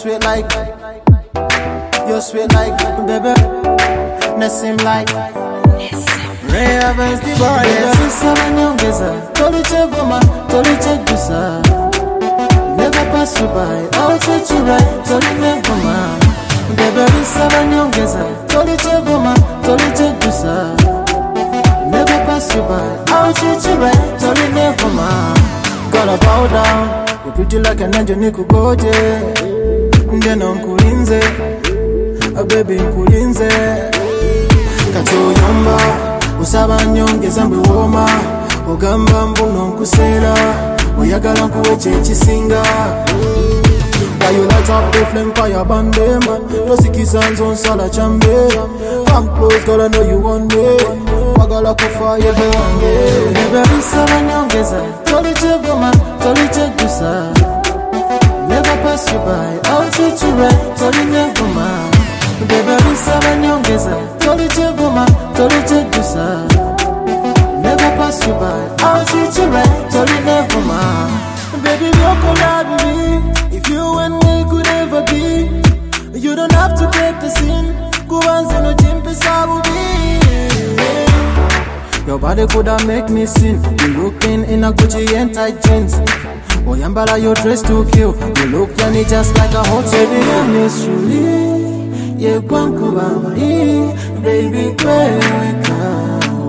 sweet like, you're sweet like, baby. Nesim like, Ray Evans the boy. Baby, seven youngeza, Toliche Vuma, Toliche Gusa. Never pass you by, I'll treat you right, Toliche Vuma. Baby, seven youngeza, Toliche Vuma, Toliche Gusa. Never pass you by, I'll treat you right, Toliche Vuma. Gotta bow down. You're pretty like an angel, Niku Goje. Then Unkulinze, a baby Nkulinze. Kacho Yomba, Usaba Nyonge Zambi Woma, Ogamba Mbuno Nkusela, Oyagala Nkuweche Chisinga. Why you light up the flame fire bande, man? Rosiki Sands on Sala Chambe. Come close, girl, I know you want me. Wagala Kufa, Yebange. Baby, Seven Youngeza, Toliche Vuma, Toliche Gusa. Never pass you by, I'll treat you right, Toliche Vuma. Baby, Seven Youngeza, Toliche Vuma, Toliche Gusa. Never pass you by, I'll treat you right, Toliche Vuma. Baby, you're cool, if you and me could ever be, you don't have to break the scene. Kubanzi no jimpisa ubi. Your body coulda make me sin. You looking in a Gucci and tight jeans. Oyambala, your dress to kill. You look yanny just like a hot baby. I miss you, yeah, Guancuba, baby, wake up.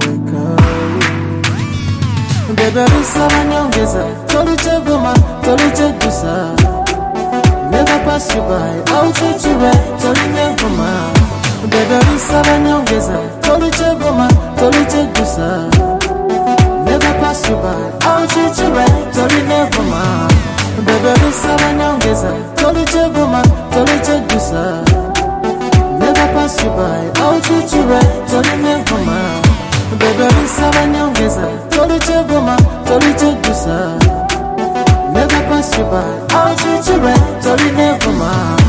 Baby, Seven Youngeza, Toliche Vuma, Toliche Gusa. Never pass you by, I'll treat you right, Toliche Vuma. Baby, Seven Youngeza, Toliche Vuma, Toliche Gusa. Never pass you by, I'll treat you right, Toliche Vuma. Baby, Seven Youngeza, Toliche Vuma, Toliche Gusa. Never pass you by, I'll treat you right, Toliche Vuma. Baby, Seven Youngeza, Toliche Vuma, Toliche Gusa. Never pass you by, I'll treat you right, Toliche Vuma.